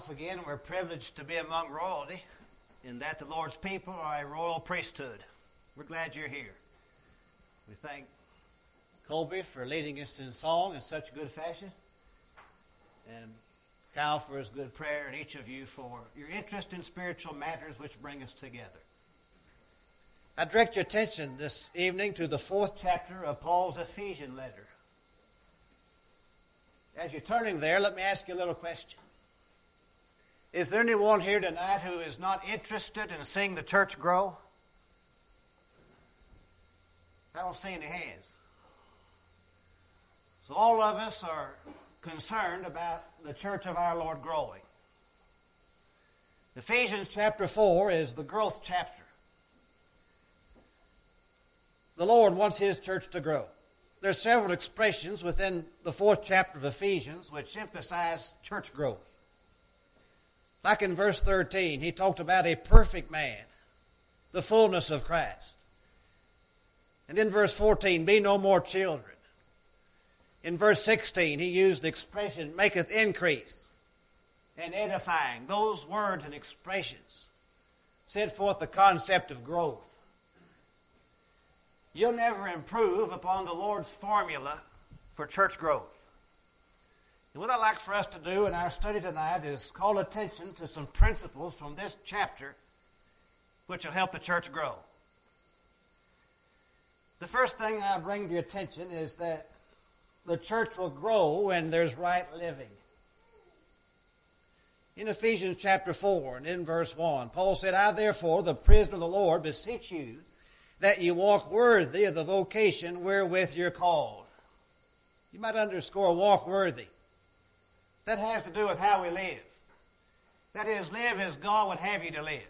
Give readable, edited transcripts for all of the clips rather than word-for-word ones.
once again we're privileged to be among royalty, in that the Lord's people are a royal priesthood. We're glad you're here. We thank Colby for leading us in song in such good fashion, and Kyle for his good prayer, and each of you for your interest in spiritual matters which bring us together. I direct your attention this evening to the 4th chapter of Paul's Ephesian letter. As you're turning there, let me ask you a little question. Is there anyone here tonight who is not interested in seeing the church grow? I don't see any hands. So all of us are concerned about the church of our Lord growing. Ephesians chapter 4 is the growth chapter. The Lord wants His church to grow. There's several expressions within the 4th chapter of Ephesians which emphasize church growth. Like in verse 13, he talked about a perfect man, the fullness of Christ. And in verse 14, be no more children. In verse 16, he used the expression, maketh increase and edifying. Those words and expressions set forth the concept of growth. You'll never improve upon the Lord's formula for church growth. And what I'd like for us to do in our study tonight is call attention to some principles from this chapter which will help the church grow. The first thing I bring to your attention is that the church will grow when there's right living. In Ephesians chapter 4 and in verse 1, Paul said, I therefore, the prisoner of the Lord, beseech you that you walk worthy of the vocation wherewith you're called. You might underscore walk worthy. That has to do with how we live. That is, live as God would have you to live.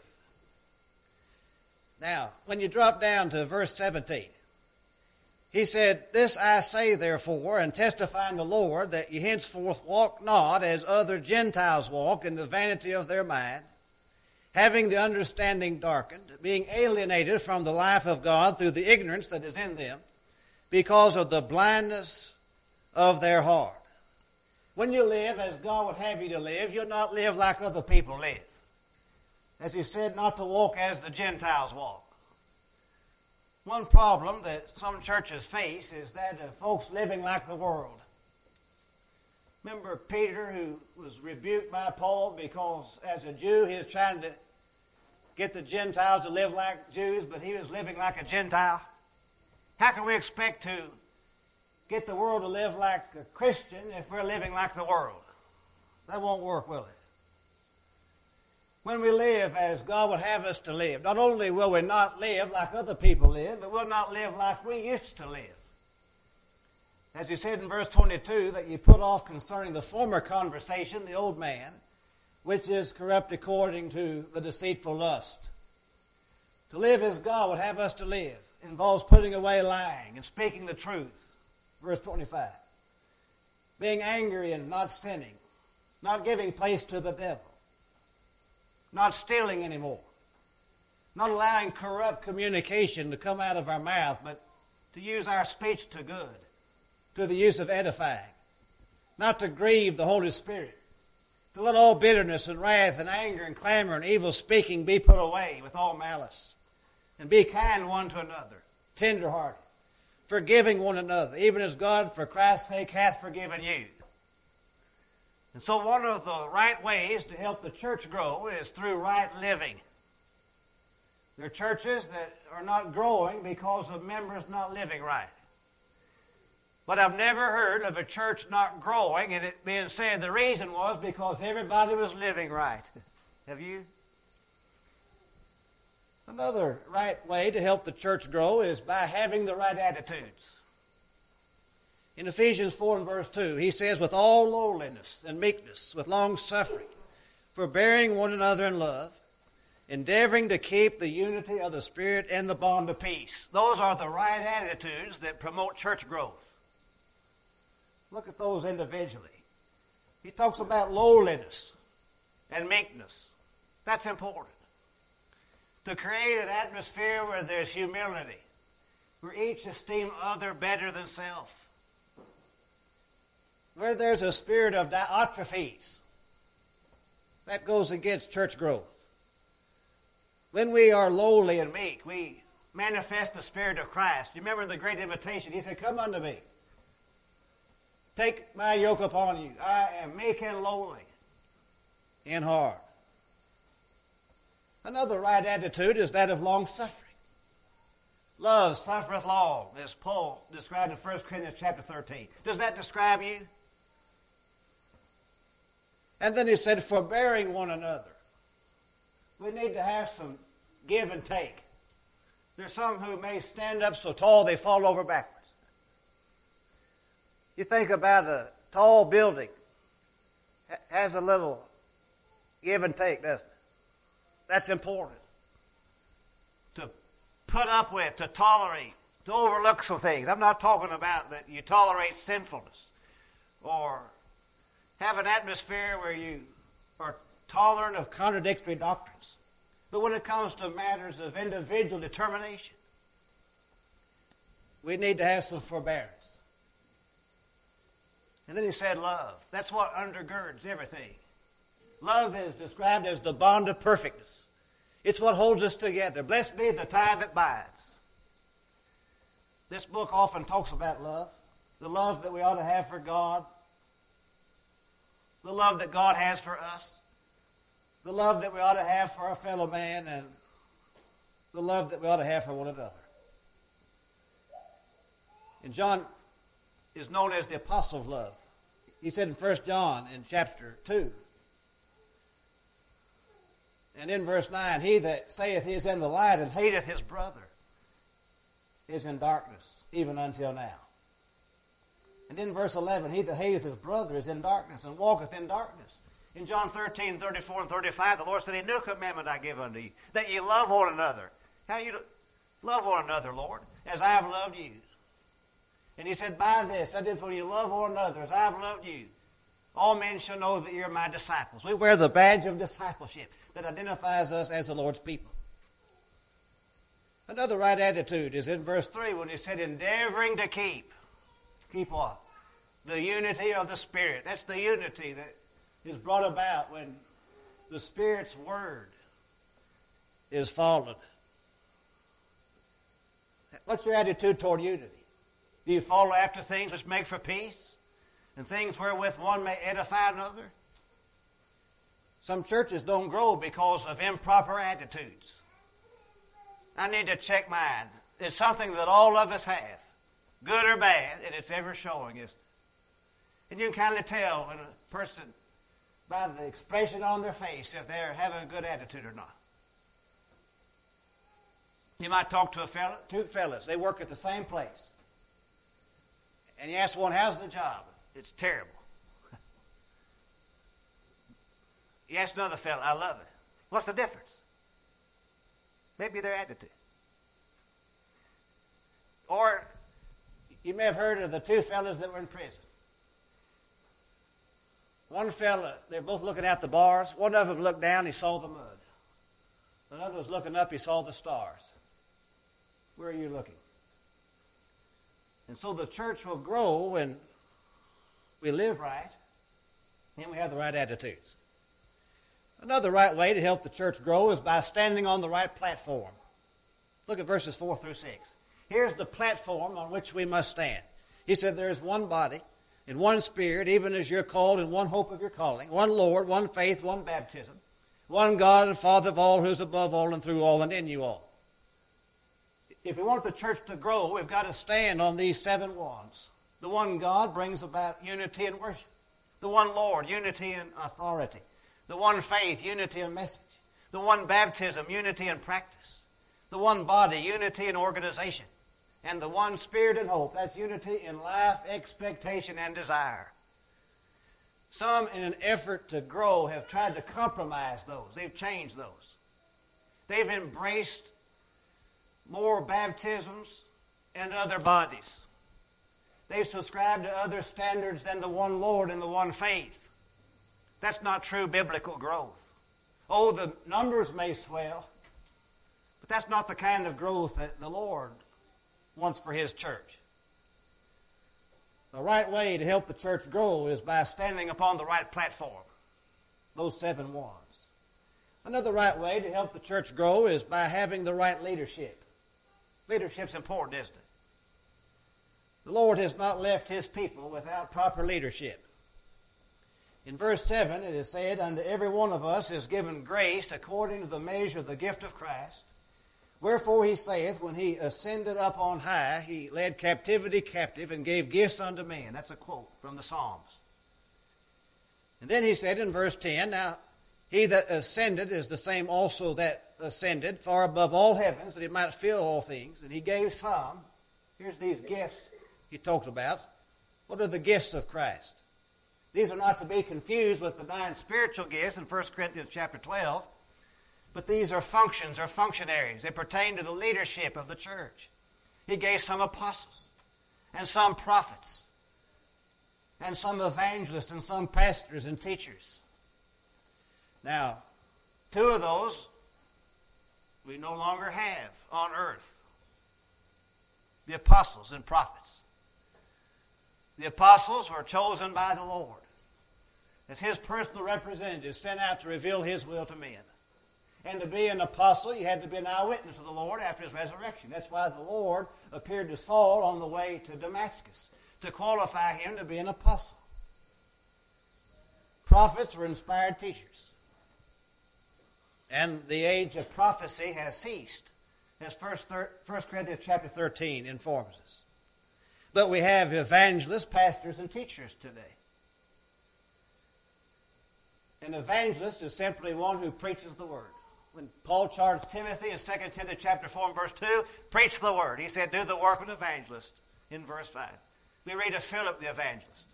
Now, when you drop down to verse 17, he said, This I say therefore, and testify in the Lord, that ye henceforth walk not as other Gentiles walk in the vanity of their mind, having the understanding darkened, being alienated from the life of God through the ignorance that is in them, because of the blindness of their heart. When you live as God would have you to live, you'll not live like other people live. As he said, not to walk as the Gentiles walk. One problem that some churches face is that of folks living like the world. Remember Peter, who was rebuked by Paul because as a Jew he was trying to get the Gentiles to live like Jews, but he was living like a Gentile? How can we expect to get the world to live like a Christian if we're living like the world? That won't work, will it? When we live as God would have us to live, not only will we not live like other people live, but we'll not live like we used to live. As he said in verse 22, that you put off concerning the former conversation, the old man, which is corrupt according to the deceitful lust. To live as God would have us to live involves putting away lying and speaking the truth. Verse 25. Being angry and not sinning, not giving place to the devil, not stealing anymore, not allowing corrupt communication to come out of our mouth, but to use our speech to good, to the use of edifying, not to grieve the Holy Spirit, to let all bitterness and wrath and anger and clamor and evil speaking be put away with all malice, and be kind one to another, tender-hearted, forgiving one another, even as God for Christ's sake hath forgiven you. And so one of the right ways to help the church grow is through right living. There are churches that are not growing because of members not living right. But I've never heard of a church not growing and it being said the reason was because everybody was living right. Have you? Another right way to help the church grow is by having the right attitudes. In Ephesians 4 and verse 2, he says, with all lowliness and meekness, with long suffering, forbearing one another in love, endeavoring to keep the unity of the Spirit and the bond of peace. Those are the right attitudes that promote church growth. Look at those individually. He talks about lowliness and meekness. That's important. To create an atmosphere where there's humility, where each esteem other better than self, where there's a spirit of Diotrephes, That goes against church growth. When we are lowly and meek, we manifest the Spirit of Christ. You remember the great invitation? He said, come unto me. Take my yoke upon you. I am meek and lowly in heart. Another right attitude is that of long-suffering. Love suffereth long, as Paul described in 1 Corinthians chapter 13. Does that describe you? And then he said, forbearing one another. We need to have some give and take. There's some who may stand up so tall they fall over backwards. You think about a tall building, has a little give and take, doesn't it? That's important. To put up with, to tolerate, to overlook some things. I'm not talking about that you tolerate sinfulness or have an atmosphere where you are tolerant of contradictory doctrines. But when it comes to matters of individual determination, we need to have some forbearance. And then he said love. That's what undergirds everything. Love is described as the bond of perfectness. It's what holds us together. Blessed be the tie that binds. This book often talks about love. The love that we ought to have for God. The love that God has for us. The love that we ought to have for our fellow man. And the love that we ought to have for one another. And John is known as the apostle of love. He said in 1 John in chapter 2, and in verse 9, he that saith he is in the light and hateth his brother is in darkness, even until now. And in verse 11, he that hateth his brother is in darkness and walketh in darkness. In John 13, 34 and 35, the Lord said, a new commandment I give unto you, that ye love one another. How you love one another, Lord? As I have loved you. And he said, by this, that is when you love one another, as I have loved you, all men shall know that you're my disciples. We wear the badge of discipleship that identifies us as the Lord's people. Another right attitude is in verse 3 when he said, endeavoring to keep what? The unity of the Spirit. That's the unity that is brought about when the Spirit's word is followed. What's your attitude toward unity? Do you follow after things which make for peace and things wherewith one may edify another? Some churches don't grow because of improper attitudes. I need to check mine. It's something that all of us have, good or bad, and it's ever showing, isn't it? And you can kind of tell when a person, by the expression on their face, if they're having a good attitude or not. You might talk to two fellas. They work at the same place. And you ask one, how's the job? It's terrible. You ask another fella, I love it. What's the difference? Maybe their attitude. Or you may have heard of the two fellas that were in prison. One fella, they're both looking out the bars. One of them looked down, he saw the mud. Another was looking up, he saw the stars. Where are you looking? And so the church will grow when we live right and we have the right attitudes. Another right way to help the church grow is by standing on the right platform. Look at verses 4 through 6. Here's the platform on which we must stand. He said there is one body and one Spirit, even as you're called in one hope of your calling, one Lord, one faith, one baptism, one God and Father of all, who is above all and through all and in you all. If we want the church to grow, we've got to stand on these 7 ones. The one God brings about unity and worship. The one Lord, unity and authority. The one faith, unity and message. The one baptism, unity and practice. The one body, unity and organization. And the one Spirit and hope, that's unity in life, expectation, and desire. Some, in an effort to grow, have tried to compromise those. They've changed those. They've embraced more baptisms and other bodies. They subscribe to other standards than the one Lord and the one faith. That's not true biblical growth. Oh, the numbers may swell, but that's not the kind of growth that the Lord wants for His church. The right way to help the church grow is by standing upon the right platform. those 7 whys. Another right way to help the church grow is by having the right leadership. Leadership's important, isn't it? The Lord has not left His people without proper leadership. In verse 7 it is said, "Unto every one of us is given grace according to the measure of the gift of Christ. Wherefore He saith, when He ascended up on high, He led captivity captive and gave gifts unto men." That's a quote from the Psalms. And then He said in verse 10, "Now He that ascended is the same also that ascended far above all heavens, that He might fill all things. And He gave some." Here's these gifts He talked about. What are the gifts of Christ? These are not to be confused with the 9 spiritual gifts in 1 Corinthians chapter 12. But these are functions or functionaries. They pertain to the leadership of the church. He gave some apostles, and some prophets, and some evangelists, and some pastors and teachers. Now, 2 of those we no longer have on earth. The apostles and prophets. The apostles were chosen by the Lord as His personal representatives sent out to reveal His will to men. And to be an apostle, you had to be an eyewitness of the Lord after His resurrection. That's why the Lord appeared to Saul on the way to Damascus, to qualify him to be an apostle. Prophets were inspired teachers. And the age of prophecy has ceased, as 1 Corinthians chapter 13 informs us. But we have evangelists, pastors, and teachers today. An evangelist is simply one who preaches the Word. When Paul charged Timothy in 2 Timothy chapter 4 and verse 2, preach the Word. He said, do the work of an evangelist in verse 5. We read of Philip the evangelist.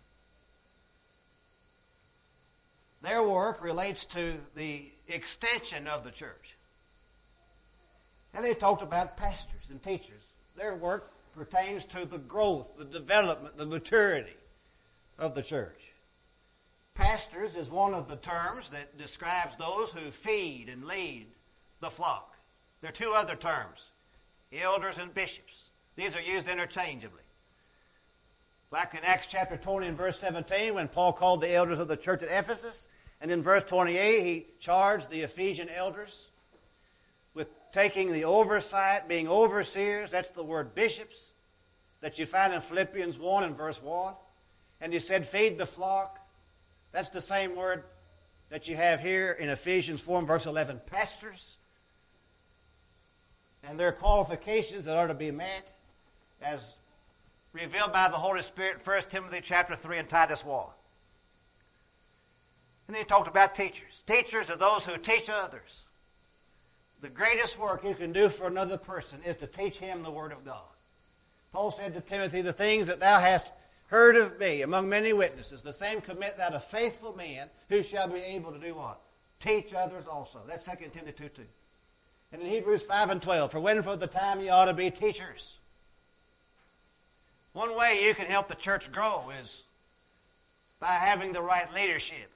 Their work relates to the extension of the church. And they talked about pastors and teachers. Their work pertains to the growth, the development, the maturity of the church. Pastors is one of the terms that describes those who feed and lead the flock. There are 2 other terms, elders and bishops. These are used interchangeably. Like in Acts chapter 20 and verse 17, when Paul called the elders of the church at Ephesus, and in verse 28 he charged the Ephesian elders with taking the oversight, being overseers. That's the word bishops that you find in Philippians 1 and verse 1. And he said, feed the flock. That's the same word that you have here in Ephesians 4 and verse 11, pastors. And their qualifications that are to be met as revealed by the Holy Spirit in 1 Timothy chapter 3 and Titus 1. And then he talked about teachers. Teachers are those who teach others. The greatest work you can do for another person is to teach him the Word of God. Paul said to Timothy, the things that thou hast heard of me among many witnesses, the same commit thou to faithful men who shall be able to do what? Teach others also. That's 2 Timothy 2:2. And in Hebrews 5 and 12, for when for the time you ought to be teachers. One way you can help the church grow is by having the right leadership.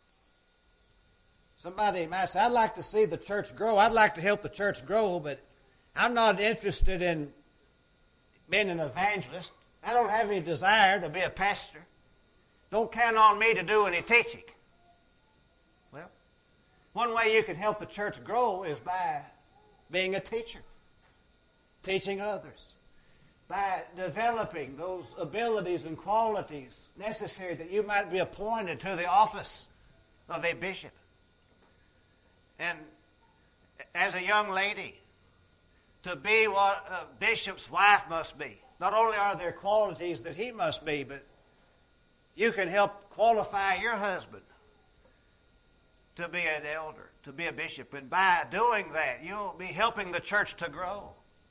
Somebody might say, I'd like to see the church grow. I'd like to help the church grow, but I'm not interested in being an evangelist. I don't have any desire to be a pastor. Don't count on me to do any teaching. Well, one way you can help the church grow is by being a teacher, teaching others, by developing those abilities and qualities necessary that you might be appointed to the office of a bishop. And as a young lady, to be what a bishop's wife must be. Not only are there qualities that he must be, but you can help qualify your husband to be an elder, to be a bishop. And by doing that, you'll be helping the church to grow.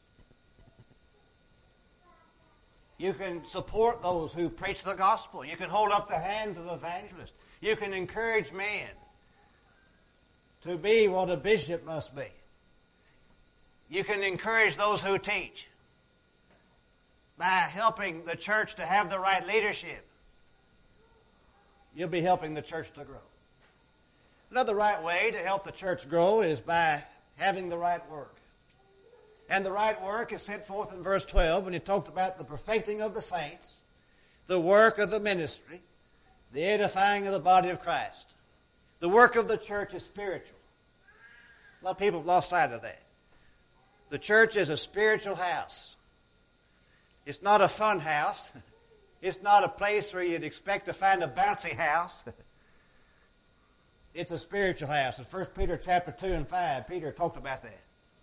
You can support those who preach the gospel. You can hold up the hands of evangelists. You can encourage men to be what a bishop must be. You can encourage those who teach by helping the church to have the right leadership. You'll be helping the church to grow. Another right way to help the church grow is by having the right work. And the right work is set forth in verse 12 when he talked about the perfecting of the saints, the work of the ministry, the edifying of the body of Christ. The work of the church is spiritual. A lot of people have lost sight of that. The church is a spiritual house. It's not a fun house. It's not a place where you'd expect to find a bouncy house. It's a spiritual house. In 1 Peter chapter 2 and 5, Peter talked about that.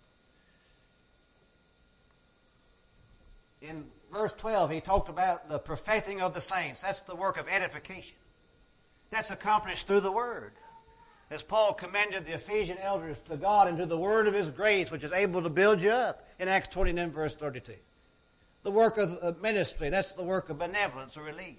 In verse 12, he talked about the perfecting of the saints. That's the work of edification. That's accomplished through the Word. As Paul commended the Ephesian elders to God and to the Word of His grace, which is able to build you up, in Acts 20 and verse 32. The work of ministry, that's the work of benevolence or relief.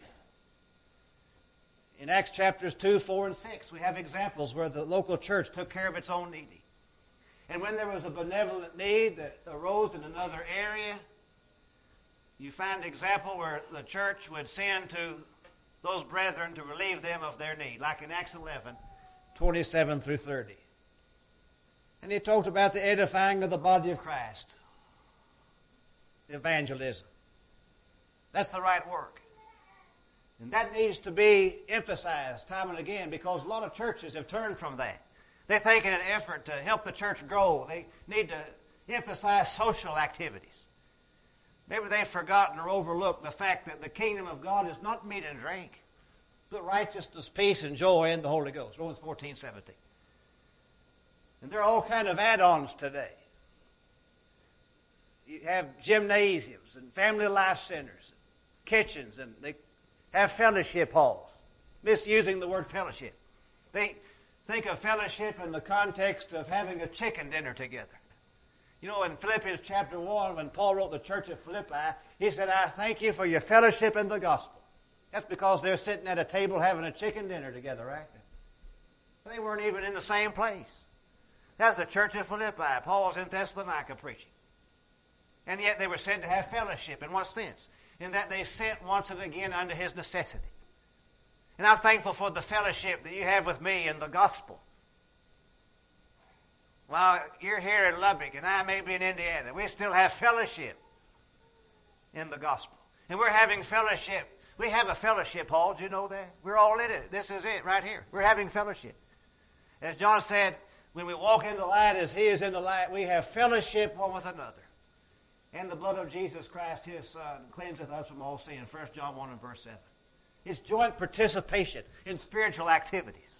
In Acts chapters 2, 4, and 6, we have examples where the local church took care of its own needy. And when there was a benevolent need that arose in another area, you find an example where the church would send to those brethren to relieve them of their need, like in Acts 11, 27 through 30. And he talked about the edifying of the body of Christ. Evangelism. That's the right work. And that needs to be emphasized time and again because a lot of churches have turned from that. They think in an effort to help the church grow, they need to emphasize social activities. Maybe they've forgotten or overlooked the fact that the kingdom of God is not meat and drink, but righteousness, peace, and joy in the Holy Ghost. Romans 14, 17. And there are all kinds of add-ons today. You have gymnasiums and family life centers, kitchens, and they have fellowship halls, misusing the word fellowship. They think of fellowship in the context of having a chicken dinner together. You know, in Philippians chapter 1, when Paul wrote the church of Philippi, he said, I thank you for your fellowship in the gospel. That's because they're sitting at a table having a chicken dinner together, right? They weren't even in the same place. That's the church of Philippi. Paul was in Thessalonica preaching. And yet they were said to have fellowship. In what sense? In that they sent once and again unto his necessity. And I'm thankful for the fellowship that you have with me in the gospel. While you're here in Lubbock and I may be in Indiana, we still have fellowship in the gospel. And we're having fellowship. We have a fellowship hall. Do you know that? We're all in it. This is it right here. We're having fellowship. As John said, when we walk in the light as he is in the light, we have fellowship one with another. And the blood of Jesus Christ, his Son, cleanseth us from all sin. 1 John 1 and verse 7. It's joint participation in spiritual activities.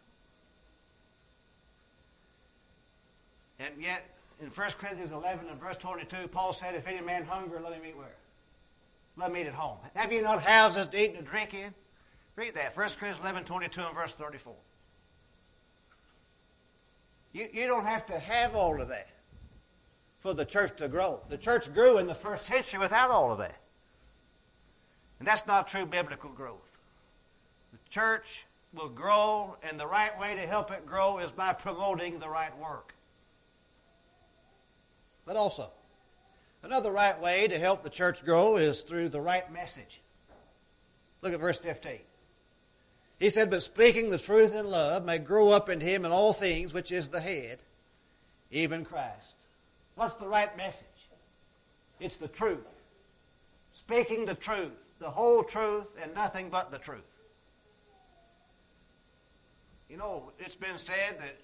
And yet, in 1 Corinthians 11 and verse 22, Paul said, if any man hunger, let him eat where? Let him eat at home. Have you not houses to eat and to drink in? Read that. 1 Corinthians 11, 22 and verse 34. You don't have to have all of that for the church to grow. The church grew in the first century without all of that. And that's not true biblical growth. The church will grow, and the right way to help it grow is by promoting the right work. But also, another right way to help the church grow is through the right message. Look at verse 15. He said, but speaking the truth in love may grow up in him in all things, which is the head, even Christ. What's the right message? It's the truth. Speaking the truth, the whole truth, and nothing but the truth. You know, it's been said that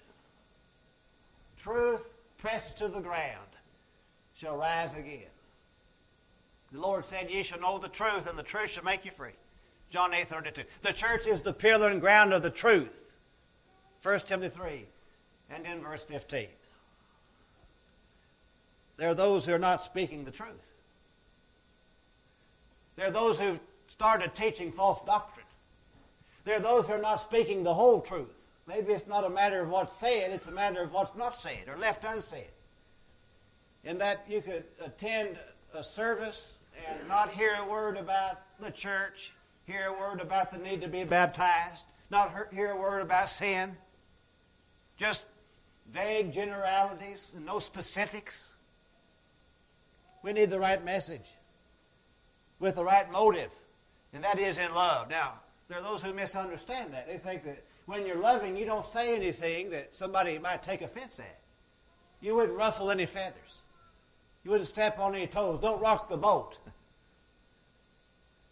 truth pressed to the ground shall rise again. The Lord said, ye shall know the truth, and the truth shall make you free. John 8:32. The church is the pillar and ground of the truth. 1 Timothy 3 and in verse 15. There are those who are not speaking the truth. There are those who've started teaching false doctrine. There are those who are not speaking the whole truth. Maybe it's not a matter of what's said, it's a matter of what's not said or left unsaid. In that you could attend a service and not hear a word about the church, hear a word about the need to be baptized, not hear a word about sin, just vague generalities and no specifics. We need the right message with the right motive, and that is in love. Now, there are those who misunderstand that. They think that when you're loving, you don't say anything that somebody might take offense at. You wouldn't ruffle any feathers. You wouldn't step on any toes. Don't rock the boat.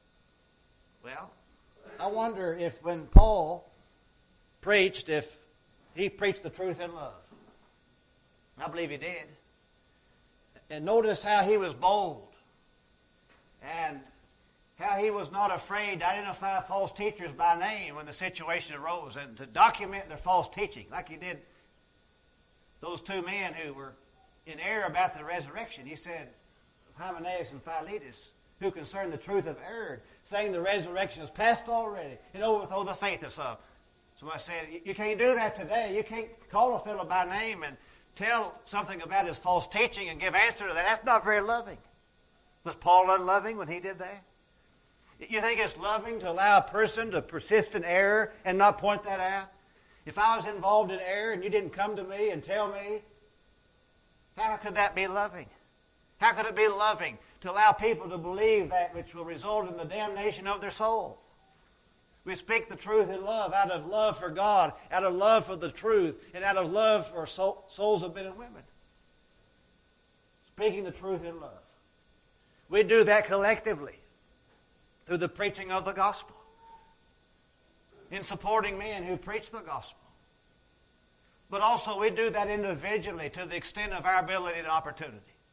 Well, I wonder if when Paul preached, if he preached the truth in love. I believe he did. And notice how he was bold and how he was not afraid to identify false teachers by name when the situation arose and to document their false teaching, like he did those two men who were in error about the resurrection. He said, Hymenaeus and Philetus, who concerned the truth of error, saying the resurrection is past already and overthrow the faith of some. So I said, you can't do that today. You can't call a fellow by name and tell something about his false teaching and give answer to that. That's not very loving. Was Paul unloving when he did that? You think it's loving to allow a person to persist in error and not point that out? If I was involved in error and you didn't come to me and tell me, how could that be loving? How could it be loving to allow people to believe that which will result in the damnation of their soul? We speak the truth in love, out of love for God, out of love for the truth, and out of love for souls of men and women. Speaking the truth in love. We do that collectively through the preaching of the gospel, in supporting men who preach the gospel. But also we do that individually to the extent of our ability and opportunity.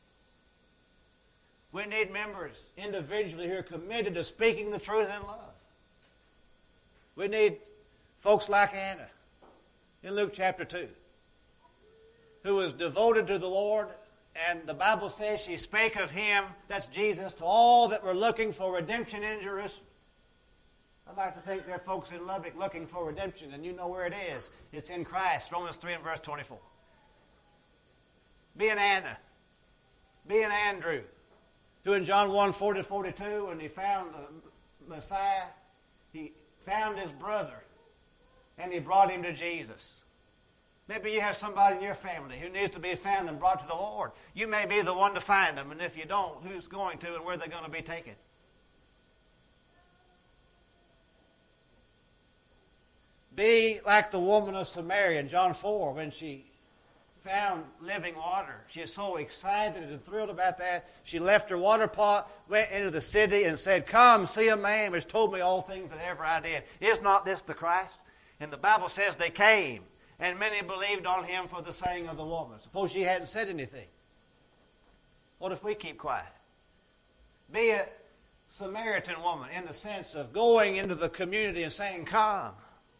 We need members individually who are committed to speaking the truth in love. We need folks like Anna in Luke chapter 2, who was devoted to the Lord, and the Bible says she spake of him, that's Jesus, to all that were looking for redemption in Jerusalem. I'd like to think there are folks in Lubbock looking for redemption, and you know where it is. It's in Christ, Romans 3 and verse 24. Be an Anna. Be an Andrew, who in John 1, 40-42, when he found the Messiah, he found his brother, and he brought him to Jesus. Maybe you have somebody in your family who needs to be found and brought to the Lord. You may be the one to find them, and if you don't, who's going to and where they're going to be taken? Be like the woman of Samaria in John 4 when she found living water. She is so excited and thrilled about that. She left her water pot, went into the city, and said, "Come, see a man which told me all things that ever I did. Is not this the Christ?" And the Bible says they came, and many believed on him for the saying of the woman. Suppose she hadn't said anything. What if we keep quiet? Be a Samaritan woman in the sense of going into the community and saying, "Come."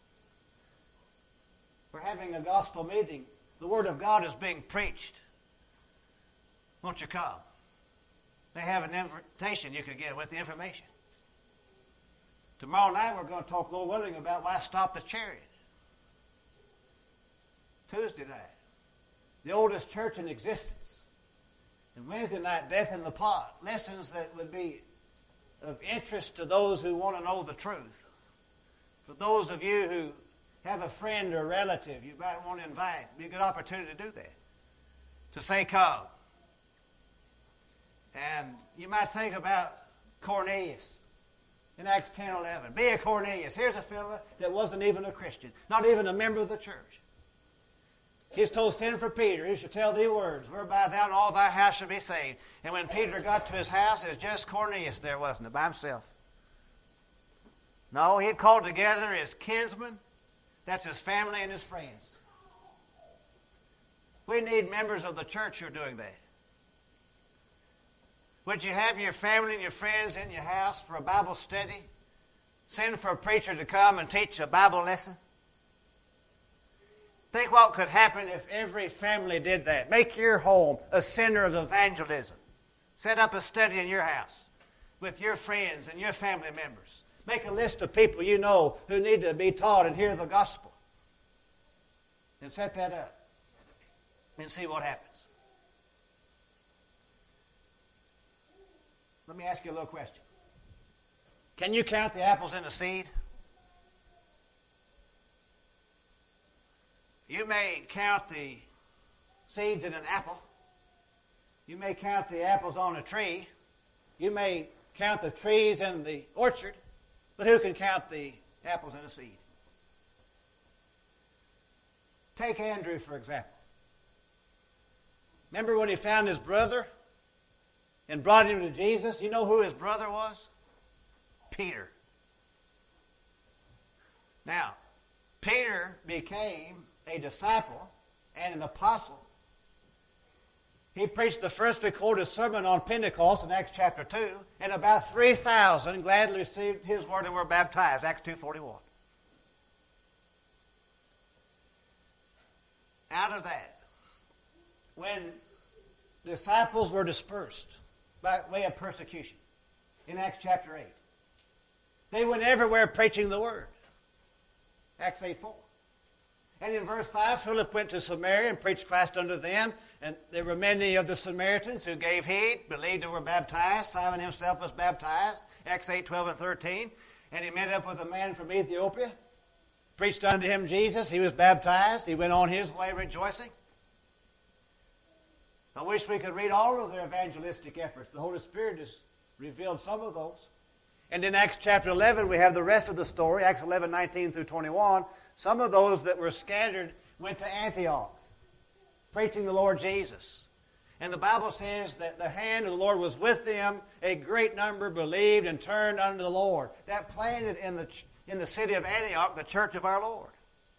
We're having a gospel meeting. The Word of God is being preached. Won't you come? They have an invitation you could get with the information. Tomorrow night we're going to talk, Lord willing, about why stop the chariot. Tuesday night, the oldest church in existence. And Wednesday night, Death in the Pot. Lessons that would be of interest to those who want to know the truth. For those of you who have a friend or relative you might want to invite, it'd be a good opportunity to do that. To say, "Come." And you might think about Cornelius in Acts 10:11. Be a Cornelius. Here's a fellow that wasn't even a Christian, not even a member of the church. He's told, "Send for Peter, who shall tell thee words, whereby thou and all thy house shall be saved." And when Peter got to his house, it was just Cornelius there, wasn't it, by himself? No, he had called together his kinsmen. That's his family and his friends. We need members of the church who are doing that. Would you have your family and your friends in your house for a Bible study? Send for a preacher to come and teach a Bible lesson? Think what could happen if every family did that. Make your home a center of evangelism. Set up a study in your house with your friends and your family members. Make a list of people you know who need to be taught and hear the gospel. And set that up. And see what happens. Let me ask you a little question. Can you count the apples in a seed? You may count the seeds in an apple. You may count the apples on a tree. You may count the trees in the orchard. But who can count the apples in a seed? Take Andrew, for example. Remember when he found his brother and brought him to Jesus? You know who his brother was? Peter. Now, Peter became a disciple and an apostle. He preached the first recorded sermon on Pentecost in Acts chapter 2, and about 3,000 gladly received his word and were baptized, Acts 2:41. Out of that, when disciples were dispersed by way of persecution in Acts chapter 8, they went everywhere preaching the word, Acts 8:4. And in verse 5, Philip went to Samaria and preached Christ unto them. And there were many of the Samaritans who gave heed, believed and were baptized. Simon himself was baptized, Acts 8:12 and 13. And he met up with a man from Ethiopia, preached unto him Jesus. He was baptized. He went on his way rejoicing. I wish we could read all of their evangelistic efforts. The Holy Spirit has revealed some of those. And in Acts chapter 11, we have the rest of the story, Acts 11:19 through 21. Some of those that were scattered went to Antioch, preaching the Lord Jesus. And the Bible says that the hand of the Lord was with them. A great number believed and turned unto the Lord. That planted in the city of Antioch the church of our Lord.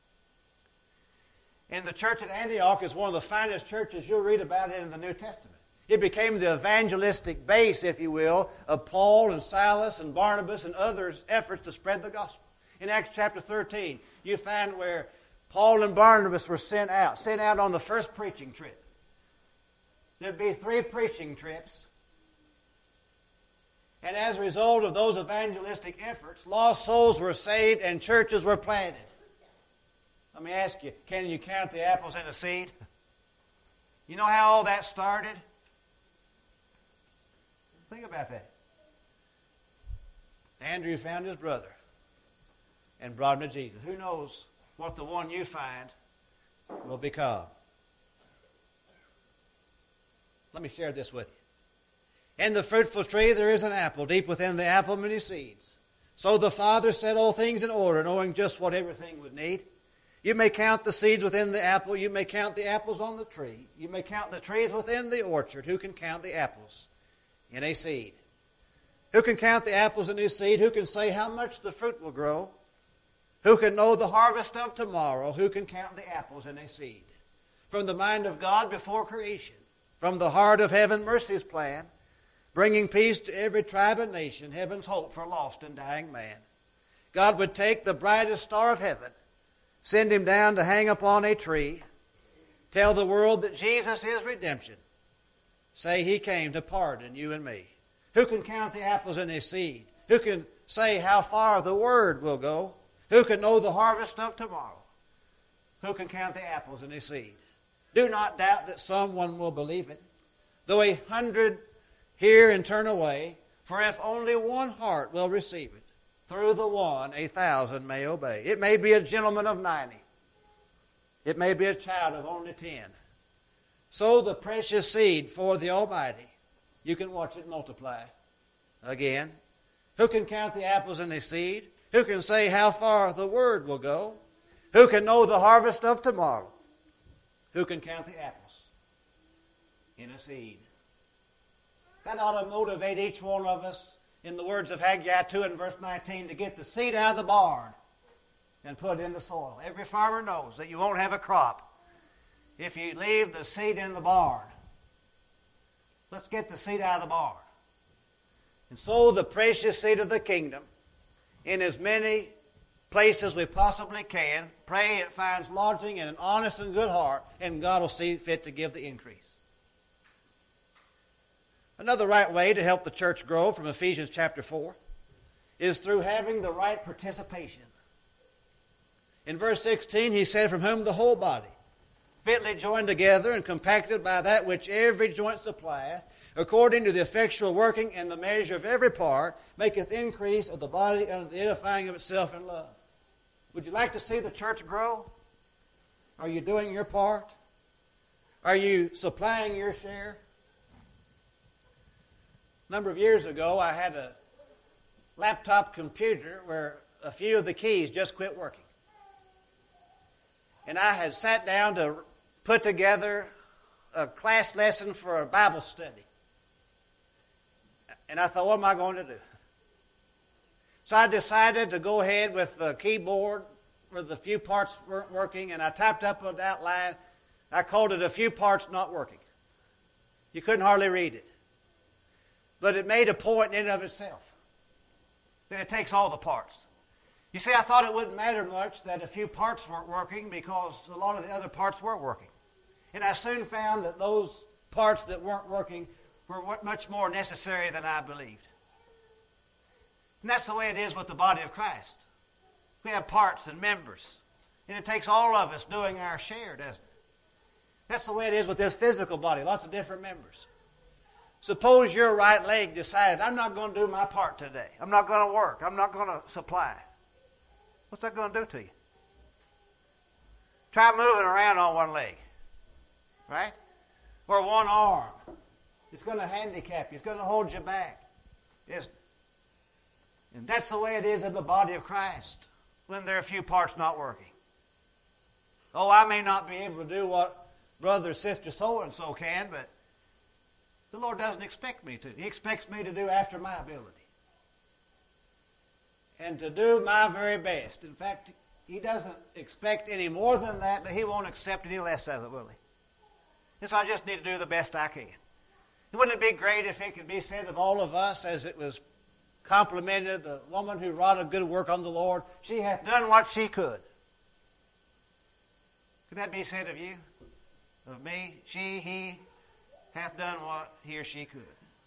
And the church at Antioch is one of the finest churches you'll read about it in the New Testament. It became the evangelistic base, if you will, of Paul and Silas and Barnabas and others' efforts to spread the gospel. In Acts chapter 13, you find where Paul and Barnabas were sent out on the first preaching trip. There'd be 3 preaching trips. And as a result of those evangelistic efforts, lost souls were saved and churches were planted. Let me ask you, can you count the apples in the seed? You know how all that started? Think about that. Andrew found his brother and brought him to Jesus. Who knows what the one you find will become? Let me share this with you. In the fruitful tree there is an apple, deep within the apple many seeds. So the Father set all things in order, knowing just what everything would need. You may count the seeds within the apple. You may count the apples on the tree. You may count the trees within the orchard. Who can count the apples in a seed? Who can count the apples in a seed? Who can say how much the fruit will grow? Who can know the harvest of tomorrow? Who can count the apples in a seed? From the mind of God before creation, from the heart of heaven, mercy's plan, bringing peace to every tribe and nation, heaven's hope for lost and dying man. God would take the brightest star of heaven, send him down to hang upon a tree, tell the world that Jesus is redemption, say he came to pardon you and me. Who can count the apples in a seed? Who can say how far the word will go? Who can know the harvest of tomorrow? Who can count the apples in a seed? Do not doubt that someone will believe it. Though 100 hear and turn away, for if only one heart will receive it, through the one 1,000 may obey. It may be a gentleman of 90. It may be a child of only 10. Sow the precious seed for the Almighty. You can watch it multiply. Again, who can count the apples in a seed? Who can say how far the word will go? Who can know the harvest of tomorrow? Who can count the apples in a seed? That ought to motivate each one of us, in the words of Haggai 2 and verse 19, to get the seed out of the barn and put it in the soil. Every farmer knows that you won't have a crop if you leave the seed in the barn. Let's get the seed out of the barn and sow the precious seed of the kingdom in as many places we possibly can. Pray it finds lodging in an honest and good heart, and God will see fit to give the increase. Another right way to help the church grow from Ephesians chapter 4 is through having the right participation. In verse 16, he said, from whom the whole body, fitly joined together and compacted by that which every joint supplieth, according to the effectual working and the measure of every part, maketh increase of the body unto the edifying of itself in love. Would you like to see the church grow? Are you doing your part? Are you supplying your share? A number of years ago, I had a laptop computer where a few of the keys just quit working. And I had sat down to put together a class lesson for a Bible study. And I thought, what am I going to do? So I decided to go ahead with the keyboard where the few parts weren't working, and I typed up on that line, I called it a few parts not working. You couldn't hardly read it. But it made a point in and of itself that it takes all the parts. You see, I thought it wouldn't matter much that a few parts weren't working because a lot of the other parts were working. And I soon found that those parts that weren't working were much more necessary than I believed. And that's the way it is with the body of Christ. We have parts and members, and it takes all of us doing our share, doesn't it? That's the way it is with this physical body, lots of different members. Suppose your right leg decided, I'm not going to do my part today. I'm not going to work. I'm not going to supply. What's that going to do to you? Try moving around on one leg, right? Or one arm. It's going to handicap you. It's going to hold you back. And that's the way it is in the body of Christ when there are a few parts not working. Oh, I may not be able to do what brother or sister so-and-so can, but the Lord doesn't expect me to. He expects me to do after my ability. And to do my very best. In fact, He doesn't expect any more than that, but He won't accept any less of it, will He? And so I just need to do the best I can. Wouldn't it be great if it could be said of all of us, as it was complimented, the woman who wrought a good work on the Lord, she hath done what she could. Could that be said of you? Of me? She, he hath done what he or she could.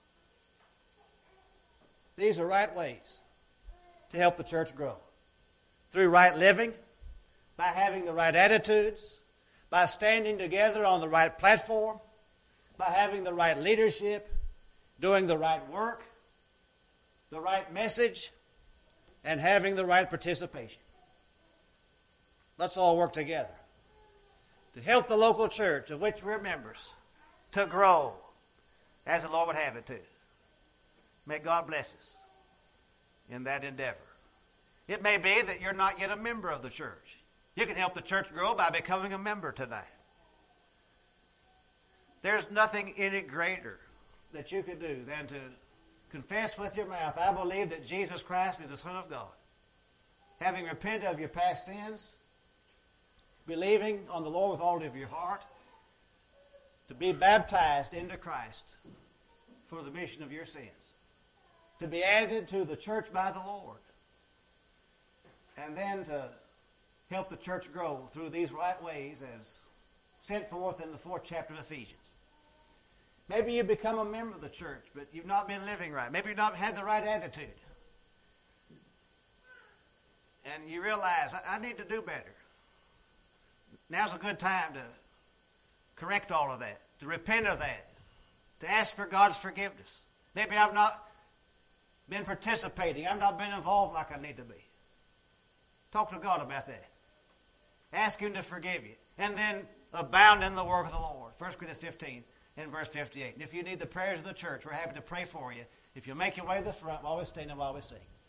These are right ways to help the church grow. Through right living, by having the right attitudes, by standing together on the right platform, by having the right leadership, doing the right work, the right message, and having the right participation. Let's all work together to help the local church of which we're members to grow as the Lord would have it to. May God bless us in that endeavor. It may be that you're not yet a member of the church. You can help the church grow by becoming a member tonight. There's nothing any greater that you could do than to confess with your mouth, I believe that Jesus Christ is the Son of God. Having repented of your past sins, believing on the Lord with all of your heart, to be baptized into Christ for the remission of your sins, to be added to the church by the Lord, and then to help the church grow through these right ways as sent forth in the 4th chapter of Ephesians. Maybe you become a member of the church, but you've not been living right. Maybe you've not had the right attitude. And you realize, I need to do better. Now's a good time to correct all of that, to repent of that, to ask for God's forgiveness. Maybe I've not been participating. I've not been involved like I need to be. Talk to God about that. Ask Him to forgive you. And then abound in the work of the Lord. 1 Corinthians 15 and verse 58. And if you need the prayers of the church, we're happy to pray for you. If you'll make your way to the front while we stand and while we sing.